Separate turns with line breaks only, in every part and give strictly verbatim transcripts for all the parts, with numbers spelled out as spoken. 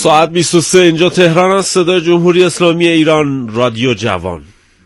ساعت بیست و سه اینجا تهران است. صدای جمهوری اسلامی ایران، رادیو جوان.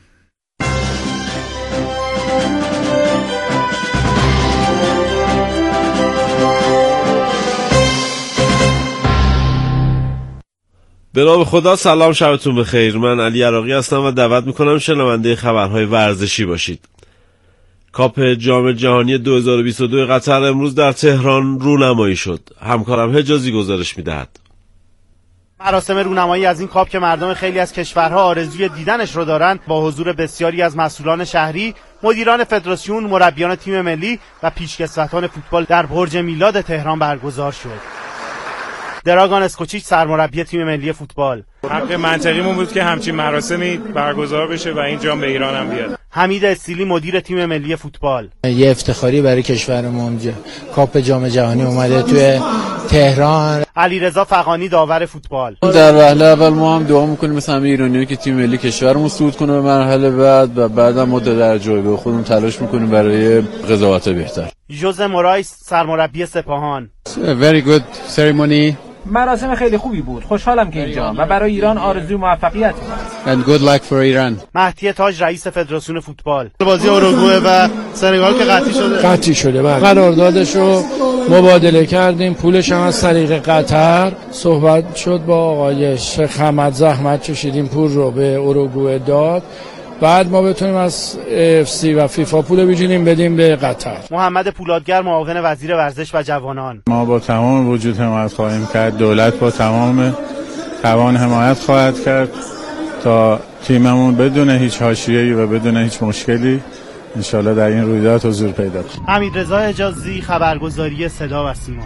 به نام خدا، سلام، شبتون بخیر. من علی عراقی هستم و دعوت میکنم شنونده خبرهای ورزشی باشید. کاپ جام جهانی دو هزار و بیست و دو قطر امروز در تهران رونمایی شد. همکارم حجازی گزارش میدهد.
مراسم رونمایی از این کاپ که مردم خیلی از کشورها آرزوی دیدنش رو دارن، با حضور بسیاری از مسئولان شهری، مدیران فدراسیون، مربیان تیم ملی و پیشکسوتان فوتبال در برج میلاد تهران برگزار شد. دراگان اسکوچیچ سرمربی تیم ملی فوتبال:
حق منطقیمون بود که همچین مراسمی برگزار بشه و این جام به ایران هم بیاد.
حمید استیلی مدیر تیم ملی فوتبال:
یه افتخاری برای کشورمون، کاپ جام جهانی اومده توی تهران.
علیرضا فغانی داور فوتبال:
در وهله اول ما هم دعا میکنیم مثل همه ایرانی‌ها که تیم ملی کشورمون صعود کنه به مرحله بعد و بعدم ما در جایگاه خودمون تلاش میکنیم برای قضاوت بهتر.
ژوزه مورایس سرمربی سپاهان:
Very good ceremony.
مراسم خیلی خوبی بود. خوشحالم که اینجا و برای ایران آرزوی موفقیت می‌کنم.
And good luck for Iran.
مهدی تاج رئیس فدراسیون فوتبال: بازی اوروگوئه و سنگال که قطعی شده.
قطعی شده. بعد قراردادشو مبادله کردیم، پولش هم از طریق قطر صحبت شد با آقای شیخ حمد، زحمت کشیدیم پول رو به اوروگوئه داد. بعد ما بتونیم از اف سی و فیفا پول بگیریم بدیم به قطر.
محمد پولادگر معاون وزیر ورزش و جوانان:
ما با تمام وجود حمایت خواهیم کرد. دولت با تمام توان حمایت خواهد کرد تا تیممون بدون هیچ حاشیه‌ای و بدون هیچ مشکلی انشالله در این رویداد حضور پیدا کنه.
حمیدرضا حجازی خبرگزاری صدا و سیما: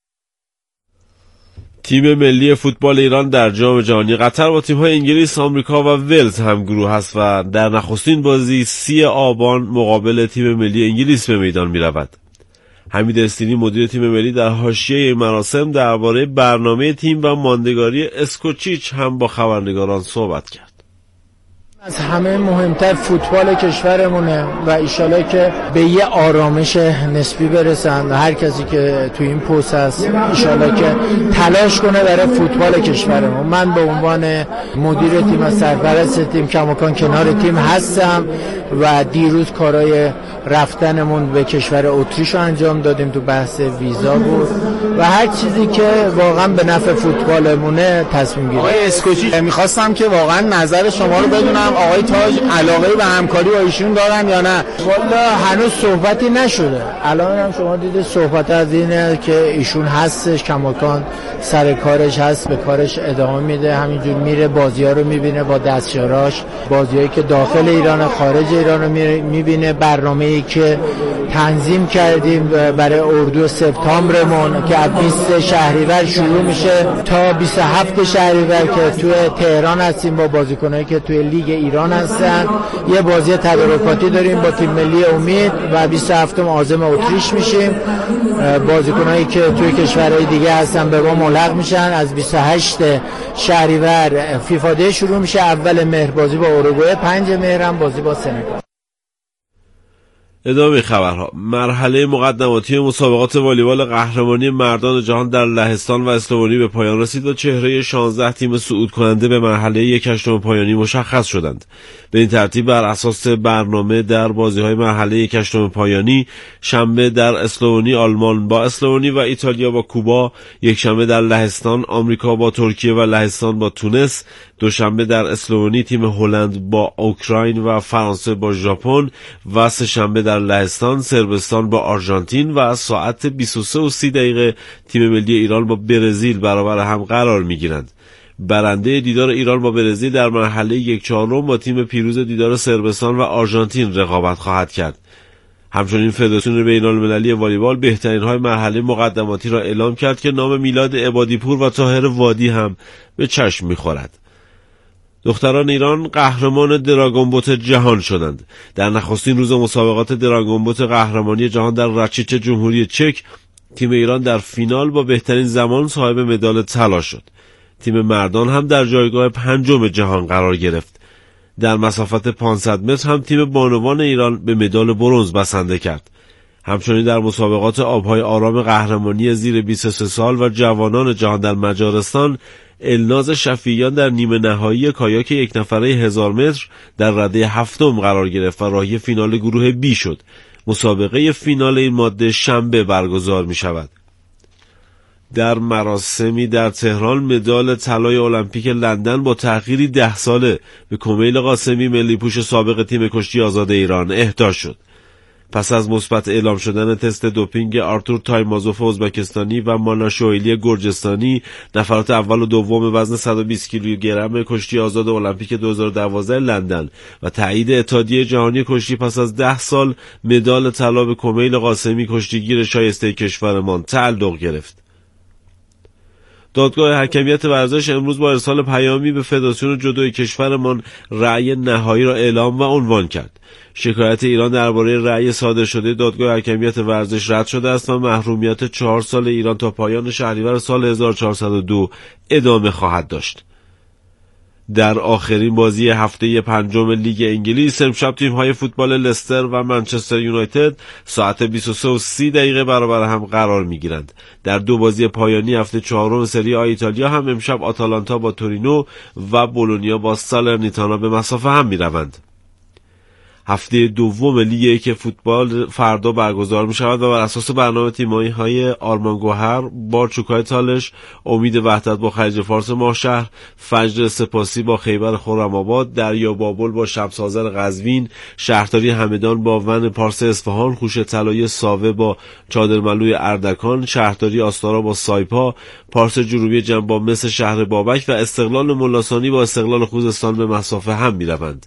تیم ملی فوتبال ایران در جام جهانی قطر با تیم‌های انگلیس، آمریکا و ولز همگروه است و در نخستین بازی سی آبان مقابل تیم ملی انگلیس به میدان می‌رود. حمید استینی مدیر تیم ملی در حاشیه این مراسم درباره برنامه تیم و ماندگاری اسکوچیچ هم با خبرنگاران صحبت کرد.
از همه مهمتر فوتبال کشورمونه و ایشالا که به یه آرامش نسبی برسن و هر کسی که تو این پست هست ایشالا که تلاش کنه برای فوتبال کشورمون. من به عنوان مدیر تیم و سرپرست تیم کماکان کنار تیم هستم و دیروز کارهای رفتنمون به کشور اتریش رو انجام دادیم، تو بحث ویزا بود و هر چیزی که واقعا به نفع فوتبالمونه تصمیم گیریم.
آقای اسکوچیچ، میخواستم که واقعا نظر شما رو بدونم، آقای تاج علاقه به همکاری با ایشون دارن یا نه؟
والا هنوز صحبتی نشده. الان هم شما دیدید صحبت از اینه که ایشون هستش، کماکان سر کارش هست، به کارش ادامه میده، همینجور میره بازی‌ها رو میبینه با دستیاراش، بازیایی که داخل ایران خارج ایران رو میبینه. برنامه‌ای که تنظیم کردیم برای اردو سپتامبرمون که از بیست شهریور شروع میشه تا بیست و هفت شهریور که توی تهران هستیم با بازیکنایی که توی لیگ ایران هستن. یه بازی تدارکاتی داریم با تیم ملی امید و بیست و هفتم عازم اتریش میشیم. بازیکنایی که توی کشورهای دیگه هستن به ما ملحق میشن. از بیست و هشت شهریور فیفا دی شروع میشه. اول مهر بازی با اوروگوئه، پنج مهر هم بازی با سنگال.
ادامه خبرها. مرحله مقدماتی مسابقات والیبال قهرمانی مردان جهان در لهستان و اسلوونی به پایان رسید و چهره شانزده تیم صعود کننده به مرحله یک هشتم پایانی مشخص شدند. به این ترتیب بر اساس برنامه در بازی‌های مرحله یک هشتم پایانی، شنبه در اسلوونی آلمان با اسلوونی و ایتالیا با کوبا، یک شنبه در لهستان آمریکا با ترکیه و لهستان با تونس، دوشنبه در اسلوونی تیم هلند با اوکراین و فرانسه با ژاپن و سه شنبه در لهستان صربستان با آرژانتین و از ساعت بیست و سه و سی دقیقه تیم ملی ایران با برزیل برابر هم قرار می‌گیرند. برنده دیدار ایران با برزیل در مرحله یک چهارم با تیم پیروز دیدار صربستان و آرژانتین رقابت خواهد کرد. همچنین فدراسیون بین‌المللی والیبال بهترین‌های مرحله مقدماتی را اعلام کرد که نام میلاد عبادی‌پور و طاهر وادی هم به چشم می‌خورد. دختران ایران قهرمان دراگون بوت جهان شدند. در نخستین روز مسابقات دراگون بوت قهرمانی جهان در رچیچ جمهوری چک، تیم ایران در فینال با بهترین زمان صاحب مدال طلا شد. تیم مردان هم در جایگاه پنجم جهان قرار گرفت. در مسافت پانصد متر هم تیم بانوان ایران به مدال برنز بسنده کرد. همچنین در مسابقات آبهای آرام قهرمانی زیر بیست و سه سال و جوانان جهان در مجارستان، الناز شفیعیان در نیمه نهایی کایاک یک نفره هزار متر در رده هفتم قرار گرفت و راهی فینال گروه بی شد. مسابقه فینال این ماده شنبه برگزار می شود. در مراسمی در تهران مدال طلای المپیک لندن با تأخیری ده ساله به کمیل قاسمی ملی پوش سابق تیم کشتی آزاد ایران اهدا شد. پس از مثبت اعلام شدن تست دوپینگ آرتور تایمازوف ازبکستانی و مانا شویلی گرجستانی، نفرات اول و دوم وزن صد و بیست کیلوگرم کشتی آزاد المپیک دو هزار و دوازده لندن و تایید اتحادیه جهانی کشتی، پس از ده سال مدال طلا به کمیل قاسمی کشتیگیر شایسته کشورمان تعلق گرفت. دادگاه حکمیت ورزش امروز با ارسال پیامی به فدراسیون جودو کشورمان رأی نهایی را اعلام و عنوان کرد. شکایت ایران درباره رأی صادر شده دادگاه حکمیت ورزش رد شده است و محرومیت چهار سال ایران تا پایان شهریور سال هزار و چهارصد و دو ادامه خواهد داشت. در آخرین بازی هفته پنجم لیگ انگلیس امشب تیم‌های فوتبال لستر و منچستر یونایتد ساعت بیست و سه و سی دقیقه برابر هم قرار می‌گیرند. در دو بازی پایانی هفته چهارم سری آ ایتالیا هم امشب آتالانتا با تورینو و بولونیا با سالرنیتانا به مسافه هم می‌روند. هفته دوم لیگ یک فوتبال فردا برگزار می شود و بر اساس برنامه تیم‌های آرمان گوهر با چوکای تالش، امید وحدت با خلیج فارس ماهشهر، فجر سپاسی با خیبر خرم‌آباد، دریا بابل با شمس آذر قزوین، شهرداری همدان با ون پارس اصفهان، خوش طلایی ساوه با چادرملوی اردکان، شهرداری آستارا با سایپا، پارس جنوبی جنب با مس شهر بابک و استقلال ملاثانی با استقلال خوزستان به مسافه هم می روند.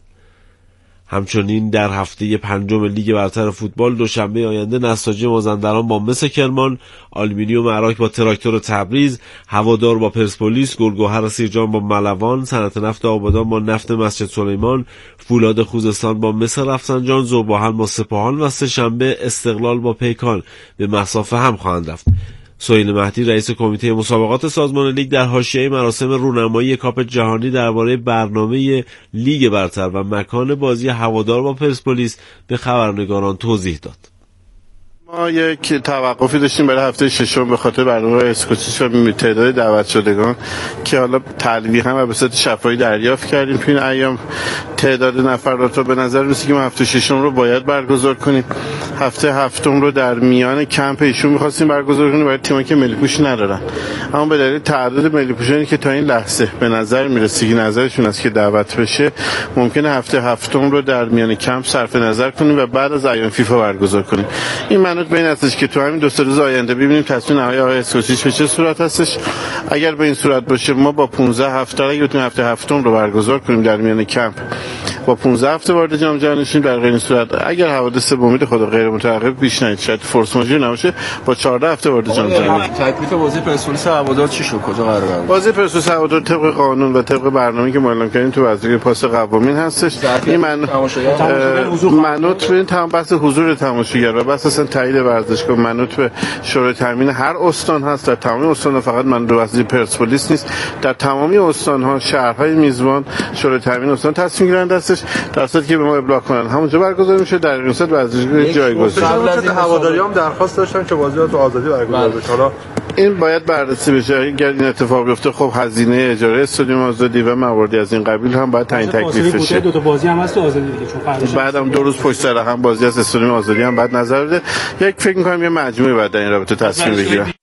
همچنین در هفته پنجم لیگ برتر فوتبال دوشنبه آینده نساجی مازندران با مس کرمان، آلومینیوم عراق با تراکتور تبریز، هوادار با پرسپولیس، گلگهر سیرجان با ملوان، صنعت نفت آبادان با نفت مسجد سلیمان، فولاد خوزستان با مس رفسنجان، ذوب‌آهن با سپاهان و سه شنبه استقلال با پیکان به مسافه هم خواهند رفت. سهیل مهدی رئیس کمیته مسابقات سازمان لیگ در حاشیه مراسم رونمایی کاپ جهانی درباره برنامه لیگ برتر و مکان بازی هوادار با پرسپولیس به خبرنگاران توضیح داد.
ما یک توقفی داشتیم برای هفته ششم به خاطر برنامه اسکوچیچ و تعداد دعوت شدگان که حالا تلویحا و به صورت شفاهی دریافت کردیم تو این ایام تعداد نفرات رو به نظر میسه که ما هفته ششم رو باید برگزار کنیم. هفته هفتم رو در میان کمپ ایشون می‌خواستیم برگزار کنیم برای تیمایی که ملی پوش ندارن، اما به دلیل تعداد ملی پوشانی که تا این لحظه به نظر میرسه که نظرشون است که دعوت بشه، ممکنه هفته هفتم رو در میان کمپ صرف نظر کنیم و بعد از ایام فیفا برگزار کنیم. این منوط به این هستش که تو همین دو سه روز آینده ببینیم تصمیم نهایی آقای اسکوچیچ به چه صورت هستش. اگر به این صورت باشه ما با پانزده هفته اگه بتونیم هفته هفتم رو برگزار کنیم در میان کمپ با پانزده هفته وارد جام جهانی شیم، در غیر این صورت اگر حوادث به امید خدا غیر متوقف پیش نیاد، شاید فورس ماژور نباشه، با چهارده هفته وارد جام جهانی.
تکلیف بازی پرسپولیس هوادار چی شد؟ کجا قرار گرفت؟
بازی پرسپولیس هوادار طبق قانون و طبق برنامه‌ای که ما اعلام کردیم تو وزارت پاس قوانین هستش. این من منوط به تمام بحث حضور تماشاگر و بحث اصلا تایید ورزشگاه منوط به شورای تامین هر استان هست. در تمام استان فقط من دو وزیر پرسپولیس نیست، در تمامی استان‌ها شهرهای میزبان شورای تامین استان تصمیم گیرنده هستش. در صورتی که به ما ابلاغ کنن همونجا برگزار میشه. در این صورت ورزشگاه جایگزین
قبل از این هواداریام درخواست داشتن که بازی‌ها تو آزادی برگزار بشه. حالا
این باید بررسی بشه. اگر این اتفاق بیفته خب هزینه اجاره استادیوم آزادی و مواردی از این قبیل هم باید تعیین تکلیف بشه.
دو تا بازی هم هست تو آزادی دیگه، چون فردا
بعدم دو روز پشت سر هم بازی از استادیوم آزادی هم بعد نظر بده. یک فکر می‌کنم یه مجموعه بعد در این رابطه تصمیم بگیره.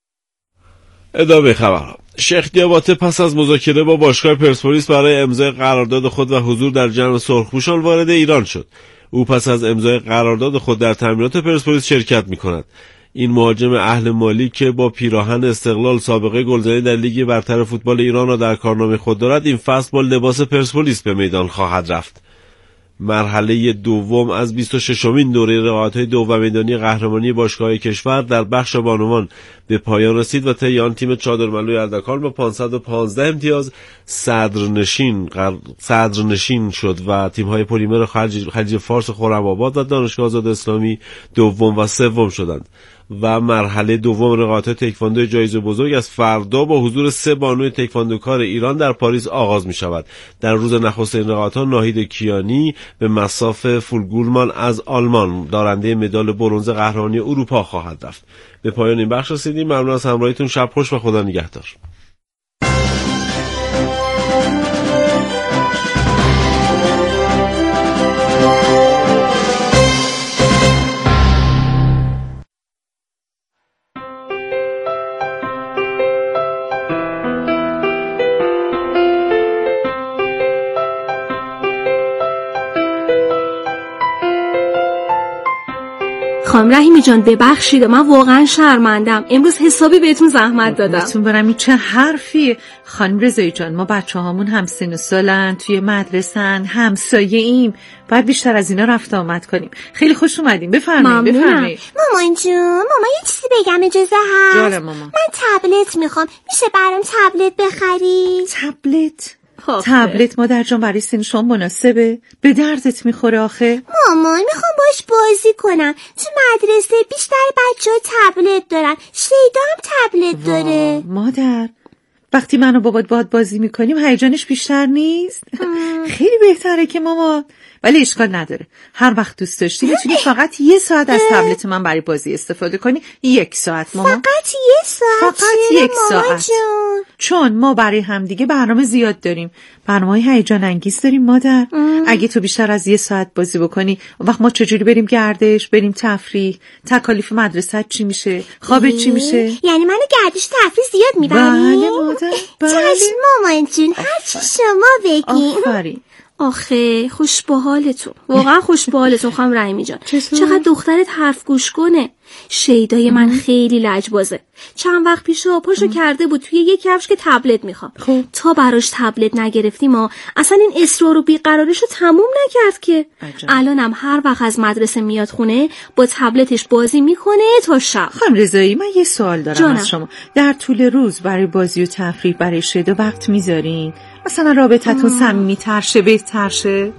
ادامه خبرها. شیخ دیاباته پس از مذاکره با باشگاه پرسپولیس برای امضای قرارداد خود و حضور در جمع سرخپوشان وارد ایران شد. او پس از امضای قرارداد خود در تمرینات پرسپولیس شرکت می‌کند. این مهاجم اهل مالی که با پیراهن استقلال سابقه گلزنی در لیگ برتر فوتبال ایران را در کارنامه خود دارد، این فصل با لباس پرسپولیس به میدان خواهد رفت. مرحله دوم از بیست و ششمین دوره رقابت‌های دو میدانی قهرمانی باشگاه‌های کشور در بخش بانوان به پایان رسید و طی آن تیم چادرملوی اردکان با پانصد و پانزده امتیاز صدرنشین صدرنشین شد و تیم‌های پلیمر خلیج فارس خرم‌آباد و دانشگاه آزاد اسلامی دوم و سوم شدند. و مرحله دوم رقابت‌های تکواندو جایزه بزرگ از فردا با حضور سه بانوی تکواندوکار ایران در پاریس آغاز می شود. در روز نخست این رقابت‌ها ناهید کیانی به مصاف فولگولمان از آلمان دارنده مدال برنز قهرمانی اروپا خواهد رفت. به پایان این بخش رسیدیم. ممنون از همراهیتون. شب خوش و خدا نگهدار.
میخوام رحیمی جان ببخشید، من واقعا شرمندم، امروز حسابی بهتون زحمت دادم.
بهتون برم این چه حرفیه خانم رضایی جان؟ ما بچه هامون هم سن و سالن، توی مدرسن، همسایه ایم، باید بیشتر از اینا رفت آمد کنیم. خیلی خوش اومدیم، بفرمایید بفرمایید.
مامان جون، مامان یه چیزی بگم اجازه هست؟
جانم مامان.
من تبلت میخوام، میشه برام تبلت بخری؟
تبلت؟ تبلت مادر جان برای سن شما مناسبه؟ به دردت میخوره آخه؟
مامان میخوام باش بازی کنم، تو مدرسه بیشتر بچه ها تبلت دارن، شیدا هم تبلت داره.
مادر وقتی من و بابات باهات بازی میکنیم هیجانش بیشتر نیست؟ خیلی بهتره که ماما، ولی اشکال نداره، هر وقت دوست داشتی میتونی فقط یه ساعت از تبلت من برای بازی استفاده کنی. یک ساعت ماما.
فقط یه ساعت؟
فقط یک ساعت جون. چون ما برای همدیگه برنامه زیاد داریم، برنامه‌های هیجان انگیز داریم مادر. ام. اگه تو بیشتر از یه ساعت بازی بکنی وقت ما چجوری بریم گردش، بریم تفریح، تکالیف مدرسه چی میشه، خوابت چی میشه؟
یعنی منو گردش تفریح زیاد میبری؟
بله مادر بله.
چشم مامان جون، هر چی شما بگی.
آفرین.
آخه خوش به حالتون، واقعا خوش به حالتون خانم رحیمی جان. چقدر دخترت حرف گوش کنه. شیدای من خیلی لجبازه، چند وقت پیش پاشو کرده بود توی یک کفش که تبلت میخوام. تا براش تبلت نگرفتیم ما اصلا این اصرار و بیقرارشو تموم نکرد که. الانم هر وقت از مدرسه میاد خونه با تبلتش بازی میکنه تا شب.
خانم رضایی من یه سوال دارم جانم. از شما در طول روز برای بازی و تفریح برای شیدا وقت میذارین؟ مثلا رابطتون صمیمی‌تر شه، بهتر شه؟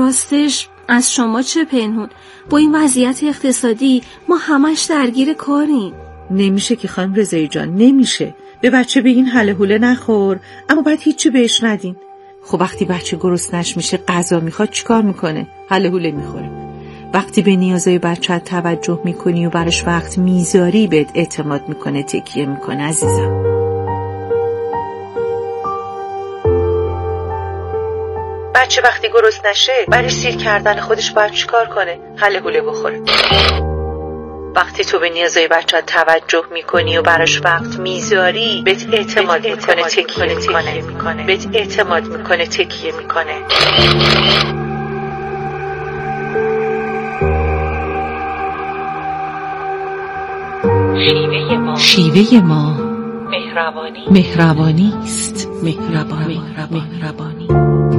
راستش از شما چه پنهون، با این وضعیت اقتصادی ما همش درگیر کاریم.
نمیشه که خانم رضایی جان، نمیشه. به بچه بگین هله هوله نخور، اما بعد هیچی بهش ندین. خب وقتی بچه گرسنش میشه غذا میخواد چیکار میکنه؟ هله هوله میخوره. وقتی به نیازهای بچه توجه میکنی و براش وقت میذاری بهت اعتماد میکنه، تکیه میکنه عزیزم. بچه وقتی گرسنه نشه برای سیر کردن خودش باید چیکار کنه؟ هله هوله بخوره. وقتی تو به نیازهای بچه توجه میکنی و براش وقت میذاری بهت اعتماد میکنه، تکیه میکنه، بهت اعتماد میکنه، تکیه میکنه. شیوه ما شیوه ما مهربانی مهربانی است. مهربانی مهربانی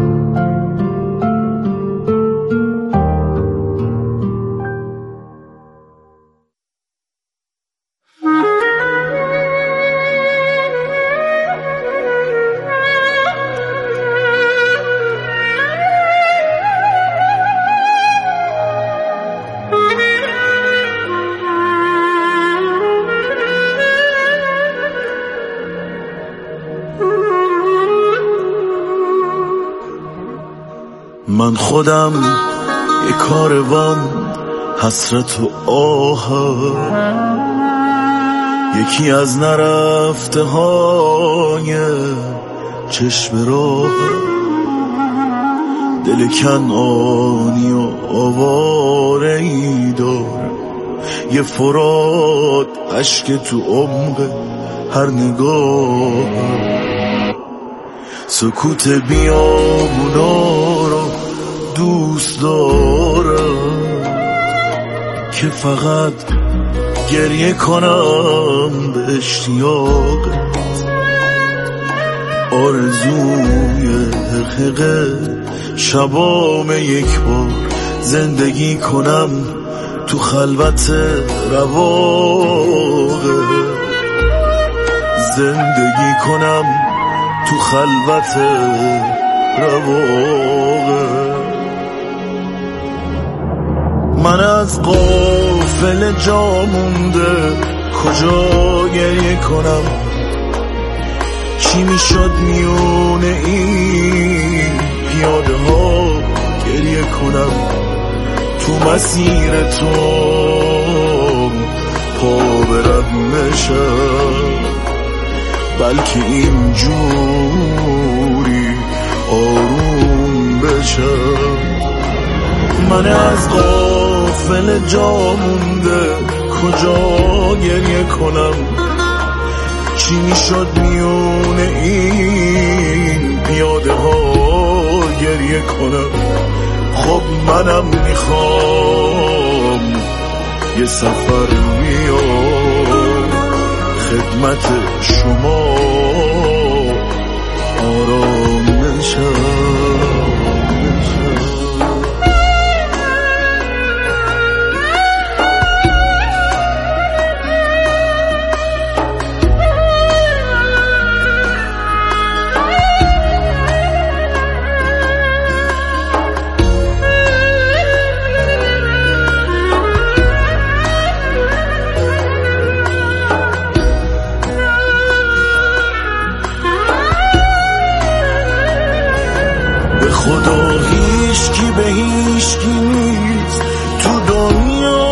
من خودم یک کاروان حسرت و آه، یکی از نرفته های چشم راه، دل کنعانی و آواره ای داره، یه فرات اشک تو عمق هر نگاه، سکوت بیابونا رو دوست دارم که فقط گریه کنم به اشتیاقت، آرزوی حقیقه شبام یک بار زندگی کنم تو خلوت رواقه، زندگی کنم تو خلوت رواقه. من از غافل جا مونده کجا گریه کنم، چی میشد میونه این پیاده ها گریه کنم، تو مسیر تو پا برد نشم، بلکه این جوری آروم بشم. من از غافل جا مونده کجا گریه کنم، چی میشد میونه این پیاده ها گریه کنم. خب منم میخوام یه سفر میام خدمت شما آرامشم. خدا هیچکی به هیچکی نیست تو دنیا،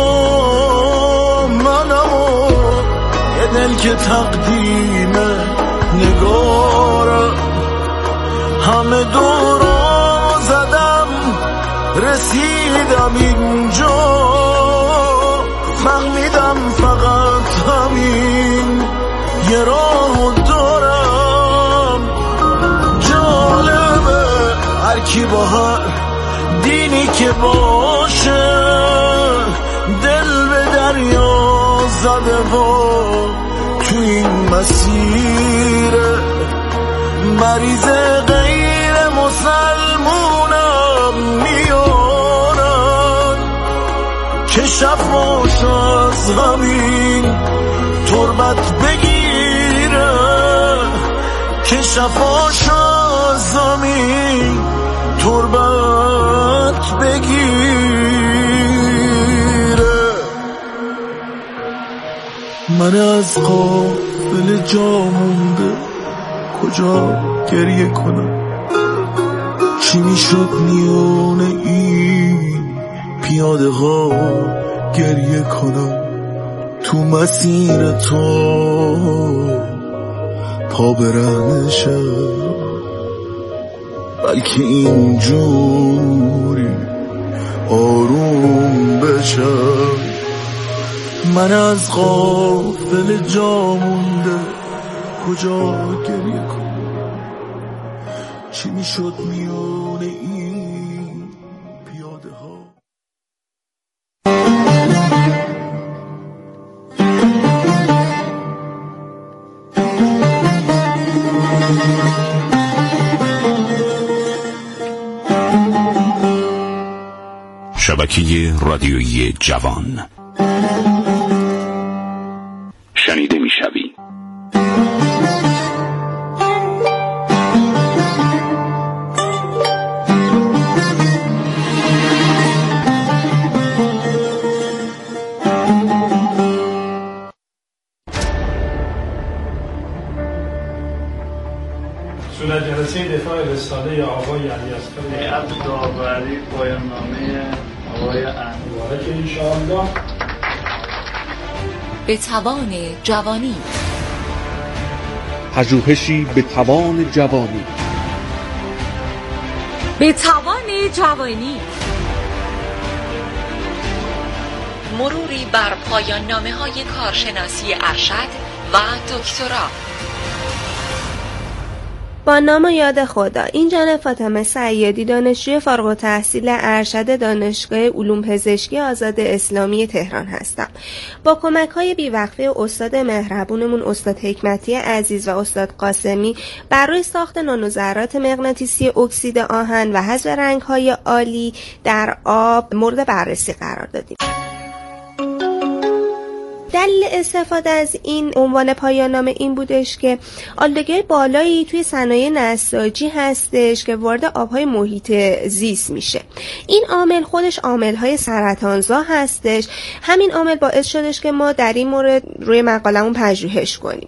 منم و یه دل که تقدیم نگارم، همه دورا زدم رسیدم اینجا، فهمیدم فقط همین یه راه دارم. جالبه هر کی با هر دینی که باشه دل به دریا زده و تو این مسیر مریض غیر مسلمونم میارن که شفاش از همین تربت بگیره، که شفاش از همین تربت بگیره. من از قافل جا مونده کجا گریه کنم، چی میشد میونه این پیاده ها گریه کنم، تو مسیر تو پا برهنشم، بلکه اینجوری آروم بشم. من از غافل جا مونده کجا گریه کنم، چی میشد میونه این پیاده ها.
شبکه رادیویی جوان شنیده میشوی.
صورت جلسه دفاع رساله یا آقای علیاصغر
هیئت داوری پایان نامه آقای انوار
که انشاءالله
به توان جوانی،
پژوهشی به توان جوانی،
به توان جوانی، مروری بر پایان نامه های کارشناسی ارشد و دکترا.
با نام و یاد خدا. این جان فاطمه سیادی، دانشجوی فارغ التحصیل ارشد دانشگاه علوم پزشکی آزاد اسلامی تهران هستم. با کمک‌های بی‌وقفه استاد مهربونمون استاد حکمتی عزیز و استاد قاسمی بر روی ساخت نانوذرات مغناطیسی اکسید آهن و حذف رنگ‌های عالی در آب مورد بررسی قرار دادیم. دلیل استفاده از این عنوان پایان نامه این بودش که آلودگی بالایی توی صنایع نساجی هستش که وارد آبهای محیط زیست میشه. این عامل خودش عامل‌های سرطانزا هستش. همین عامل باعث شدش که ما در این مورد روی مقالمون پژوهش کنیم.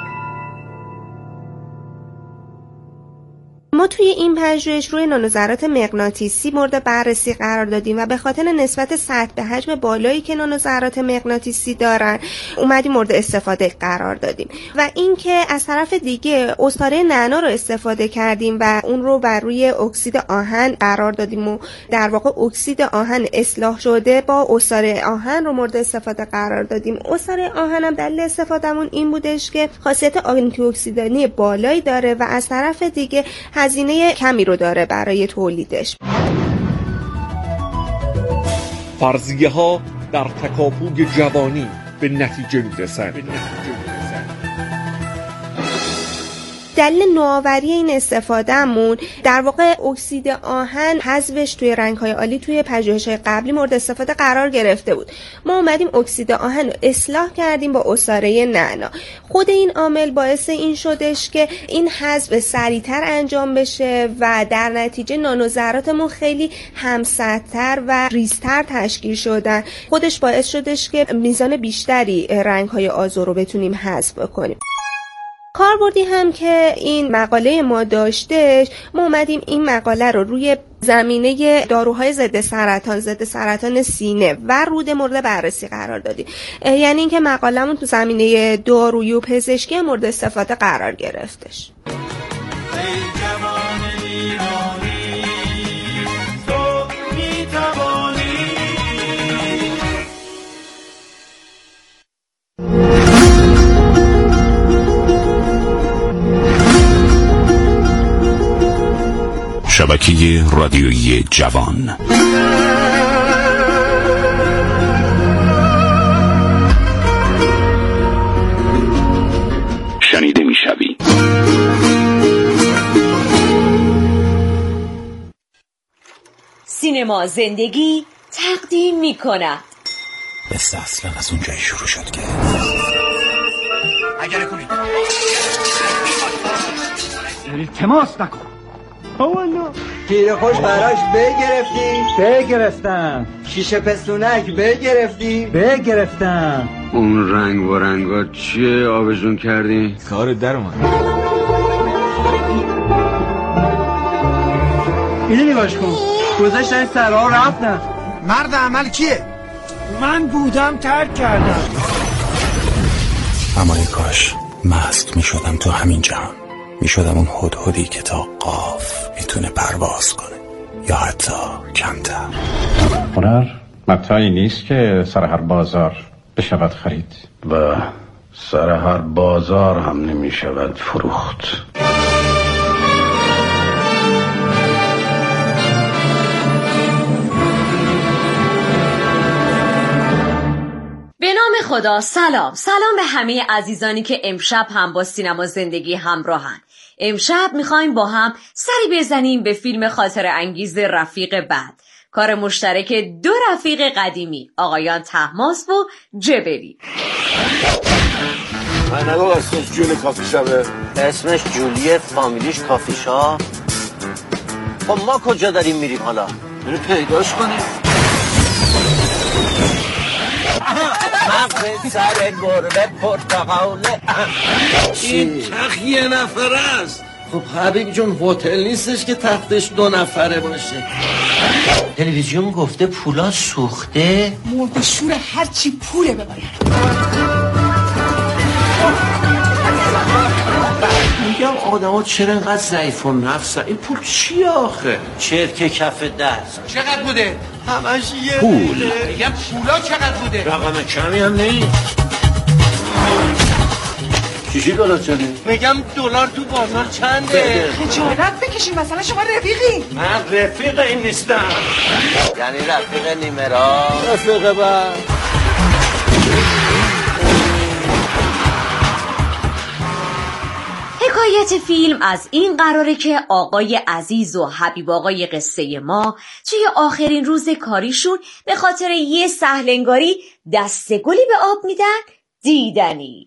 ما توی این پژوهش روی نانوذرات مغناطیسی مورد بررسی قرار دادیم و به خاطر نسبت سطح به حجم بالایی که نانوذرات مغناطیسی دارن اومدیم مورد استفاده قرار دادیم و اینکه از طرف دیگه عصاره نعنا رو استفاده کردیم و اون رو بر روی اکسید آهن قرار دادیم و در واقع اکسید آهن اصلاح شده با عصاره آهن رو مورد استفاده قرار دادیم. عصاره آهن هم دلیل استفادهمون این بودش که خاصیت آنتی اکسیدانی بالایی داره و از طرف دیگه هزینه کمی رو داره برای تولیدش.
فرضیه ها در تکاپوی جوانی به نتیجه میرسند.
دلیل نوآوری این استفادهمون در واقع اکسید آهن حذفش توی رنگ‌های عالی توی پژوهش‌های قبلی مورد استفاده قرار گرفته بود. ما اومدیم اکسید آهن رو اصلاح کردیم با عصاره نعنا. خود این عامل باعث این شدش که این حذف سریعتر انجام بشه و در نتیجه نانوذراتمون خیلی همسطح‌تر و ریزتر تشکیل شدن. خودش باعث شدش که میزان بیشتری رنگ‌های آذر رو بتونیم حذف کنیم. کاربردی هم که این مقاله ما داشتش، ما اومدیم این مقاله رو روی زمینه داروهای ضد سرطان، ضد سرطان سینه و روده مورد بررسی قرار دادیم. یعنی اینکه مقاله‌مون تو زمینه دارویی و پزشکی مورد استفاده قرار گرفتش.
شبکه رادیویی جوان. شنیده میشوی.
سینما زندگی تقدیم می کند.
بسته اصلا از اونجایی شروع شد که
اگر کنید التماس نکن.
والا تیر خوش براش بگرفتی؟ بگرفتم. شیشه پستونک بگرفتی؟ بگرفتم.
اون رنگ و رنگات چیه آبجون کردی؟
کار در اومد. اینو نگاش کن، گذاشتن سرها رفتن.
مرد عمل کیه؟ من بودم ترک کردم.
اما ای کاش مست می شدم تو همین جهان، می شدم اون هدهدی که تا قاف میتونه پرواز کنه یا حتی کمتر.
هنر متاعی نیست که سر هر بازار بشود خرید
و سر هر بازار هم نمی شود فروخت.
به نام خدا. سلام سلام به همه عزیزانی که امشب هم با سینما زندگی همراهن. امشب میخوایم با هم سری بزنیم به فیلم خاطره انگیز رفیق بد، کار مشترک دو رفیق قدیمی، آقایان طهماسب و جبلی.
من نگو اسمش جولی کافی شبه.
اسمش جولیه، فامیلیش کافی شاب. خب ما کجا داریم میریم حالا؟
برو پیداش کنیم.
مغز سر گربه پرتقاله.
این تخت یه نفره است. خب حبیب جون هتل نیستش که تختش دو نفره باشه.
تلویزیون گفته پولا سوخته.
مرد شور هرچی پوله بباید.
میگم آدم ها چرا اینقدر ضعیف و نفسن؟ این پول چی آخه؟
چرک کف دست.
چقدر بوده؟
همش یه
پول.
میگم پولا چقدر بوده؟
رقم کمی هم نیست. چیشی دلار چنده؟
میگم دلار تو بازار چنده؟
خجالت بکشین، مثلا شما رفیقی؟
من رفیق این نیستم.
یعنی رفیق نیمرا؟
رفیق بعد.
حکایت فیلم از این قراره که آقای عزیز و حبیب آقای قصه ما توی آخرین روز کاریشون به خاطر یه سهلنگاری دست گلی به آب میدن. دیدنی.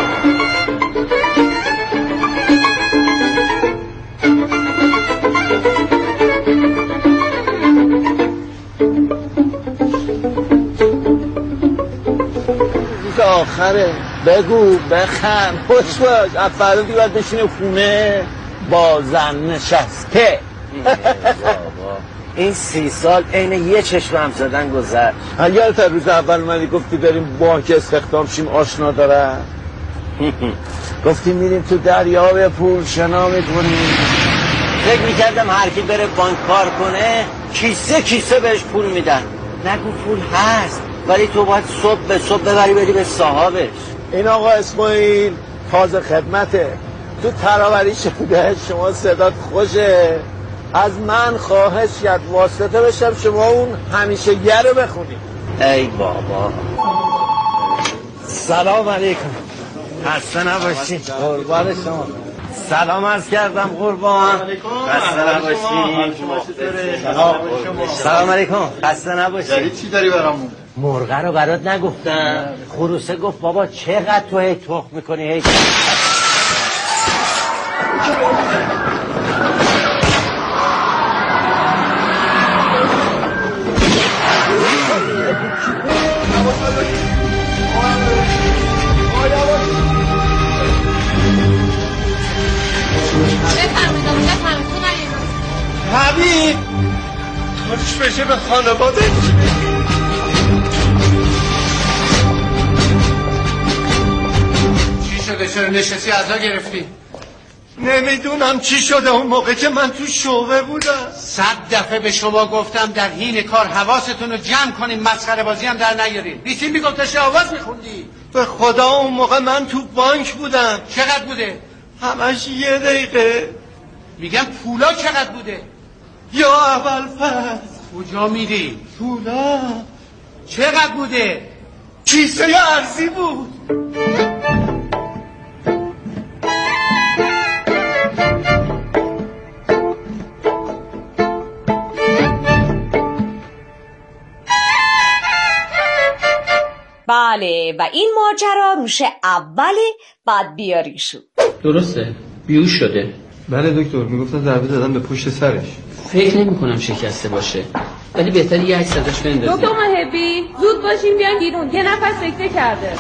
روز آخره، بگو بخند خوش باش. افرادی دیگه باید بشینه خونه با زن نشسته.
این سی سال عین یه چشم هم زدن گذشت.
اگر تا روز اول منی گفتی بریم بانک استخدام شیم آشنا داره. گفتی میریم تو دریا پول شنا میکنیم.
فکر میکردم هر کی بره بانک کار کنه کیسه کیسه بهش پول میدن. نگو پول هست، ولی تو باید صبح به صبح ببری بری به صاحبش.
این آقا اسماعیل تازه خدمته. تو تراوری شده شما صدات خوشه. از من خواهش کرد واسطه بشم شما اون همیشه گر رو بخونید.
ای بابا. سلام علیکم. خسته نباشی. قربان شما. سلام عرض کردم قربان. خسته نباشی. سلام علیکم. خسته نباشی. چی داری برامون؟ مرغه رو برات نگفتم. خروسه گفت بابا چقدر تو هی تخم میکنی هی.
حبیب کارش بشه به خانواده. چی شده؟ چرا نشستی عزا گرفتی؟ نمیدونم چی شده. اون موقع که من تو شعبه بودم صد دفعه به شما گفتم در حین کار حواستون رو جمع کنیم، مسخره بازی هم در نیارین. بیسی میگفت داشتی آواز میخوندی. به خدا اون موقع من تو بانک بودم. چقدر بوده؟ همش یه دقیقه. میگم پولا چقدر بوده؟ یا اول پس. کجا میری؟ پولا چقدر بوده؟ کیسه ارزی بود.
بله و این ماجرا روش اوله بعد بیاری شد.
درسته بیوش شده.
بله دکتر میگفتن ضربه زدن به پشت سرش.
فکر نمی کنم شکسته باشه ولی بهتره یه عکس ازش بندازیم.
دکتر محبی زود باشیم بیان بیرون، یه نفر سکته کرده.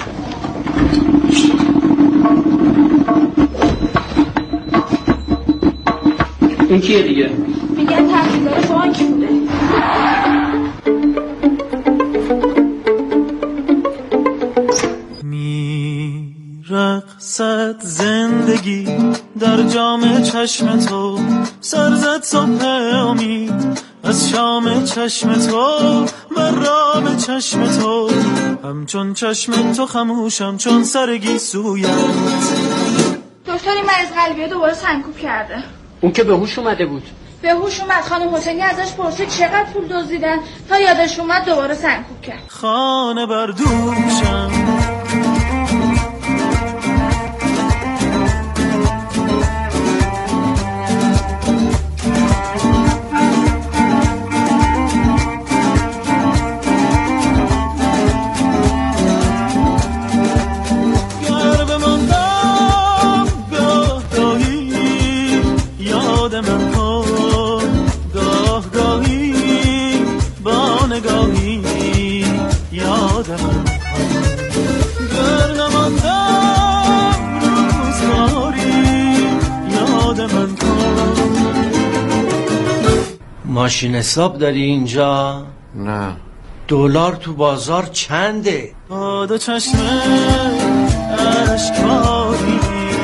این کیه دیگه؟
میگن تحصیلدار بانک بوده.
رقصت زندگی در جام چشم تو، سرزد صبح امید از شام چشم تو، من رام چشم تو همچون چشم تو خموشم چون سرگی سویت.
دکتر این مریض قلبیه دوباره سنکوب کرده.
اون که به هوش اومده بود.
به هوش اومد. خانم حسینی ازش پرسید چقدر پول دزدیدن، تا یادش اومد دوباره سنکوب کرد.
خانه بردوشم
ماشین حساب داری اینجا؟
نه.
دلار تو بازار چنده؟
باد چشم اشکاری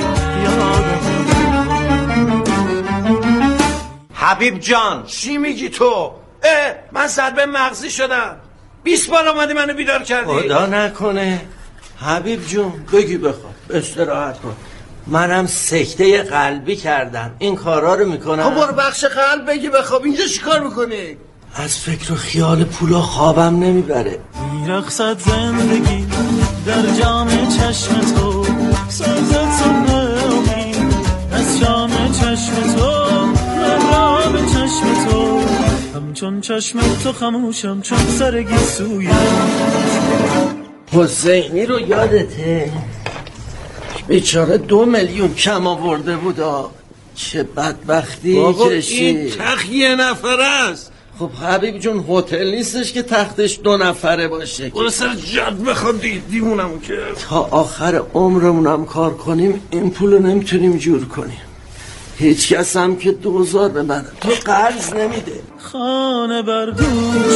حبیب جان چی میگی تو؟ اه من ضربه مغزی شدم. بیست بار آمدی منو بیدار کردی. خدا نکنه. حبیب جون بگی بخواب استراحت کن. منم سکته قلبی کردم. این کارا رو میکنم.
خب برو بخش قلب بگی بخواب. اینجا چی کار میکنی؟
از فکر و خیال پولا خوابم نمیبره.
میرقصد زندگی در جام چشم تو، سازد صبح امید از جام چشم تو، من را به چشم تو همچون چشم تو خموشم چون سرگی سویت.
حسینی رو یادته؟ بیچاره دو میلیون کم آورده بود. چه بدبختی کشید. این تخت یه نفره است. خب حبیب جون هتل نیستش که تختش دو نفره باشه. برو سر جد بخواد دیوونم که تا آخر عمرمونم کار کنیم این پولو نمیتونیم جور کنیم. هیچ کس هم که دوزار به من تو قرض نمیده.
خانه بردوش